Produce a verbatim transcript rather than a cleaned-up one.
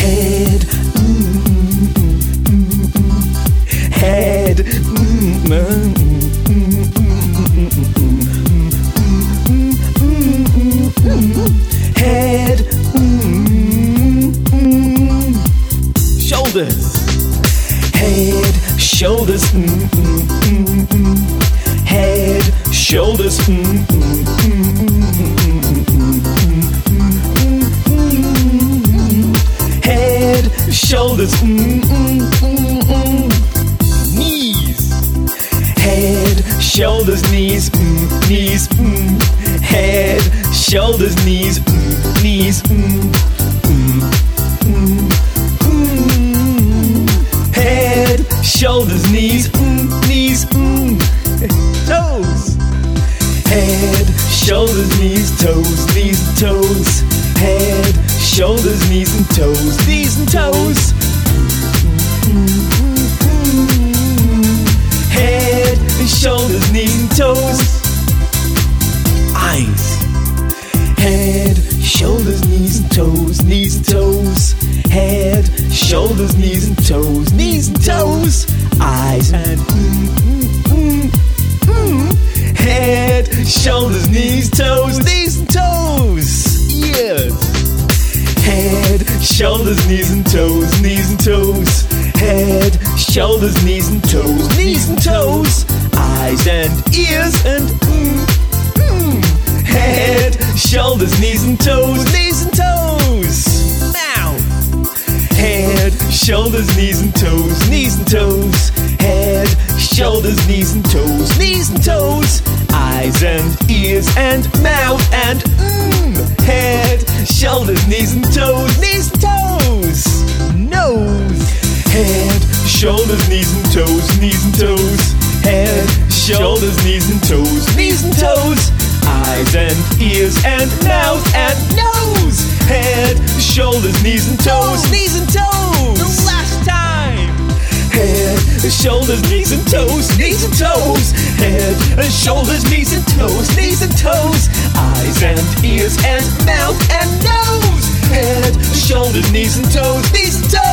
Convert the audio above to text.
head, mm, mm, mm, mm, head, mm, mm, mm, mm, mm, mm, head, mm, mm, shoulders, head, shoulders, mm, mm, mm, mm, head, shoulders, mm, mm, mm, mm, mm, head, shoulders, mm, mm, mm, mm, knees, head, shoulders, knees, mm, knees, mm, head, shoulders, knees, mm, knees, mm, mm, mm, mm, head, shoulders, knees, mm, knees, mm, toes, head, shoulders, knees, toes, knees and toes, head, shoulders, knees and toes, knees and toes, head, shoulders, knees and toes, eyes, head, shoulders, knees and toes, knees and toes, head, shoulders, knees and toes, knees and toes, eyes and mm, mm, mm, mm, head, shoulders, knees, toes, knees and toes, ears, head, shoulders, knees and toes, knees and toes, head, shoulders, knees and toes, knees and toes, eyes and ears and mm, mm, head, shoulders, knees and toes, knees and toes, mouth, head, shoulders, knees and toes, knees and toes, head, shoulders, knees and toes, knees and toes, eyes and ears and mouth and mm, head, shoulders, knees and toes, knees and toes, nose, head, shoulders, knees and toes, knees and toes, head, shoulders, knees and toes, knees and toes, eyes and ears and mouth and nose, head, shoulders, knees and toes, knees and toes. The last time. Head, shoulders, knees and toes, knees and toes, head, shoulders, knees and toes, knees and toes, eyes and ears and mouth and nose, head, shoulders, knees and toes, knees and toes.